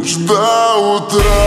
лишь до утра.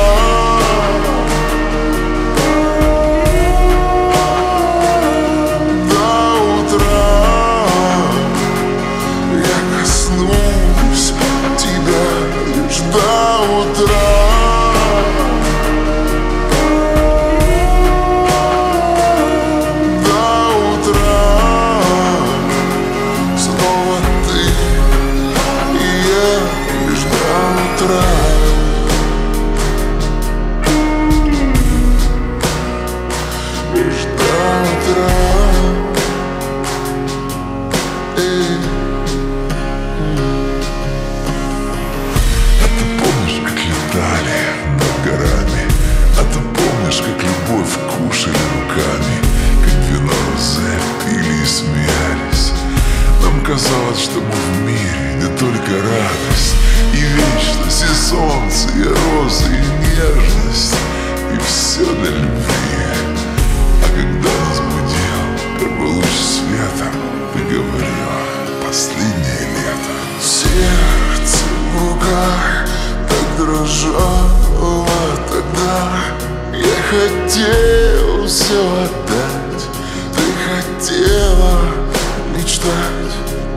Кушали руками, как вино запили и смеялись. Нам казалось, что мы в мире, где только радость и вечность, и солнце, и розы, и нежность, и все для любви. А когда нас будил первый луч света, ты говорила: последнее лето. Сердце в руках так дрожало тогда. Я хотел все отдать, ты хотела мечтать.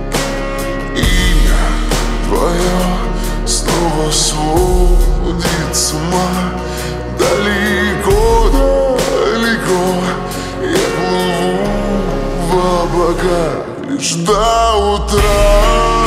Имя твое снова сводит с ума. Далеко, далеко я плыву в облака лишь до утра.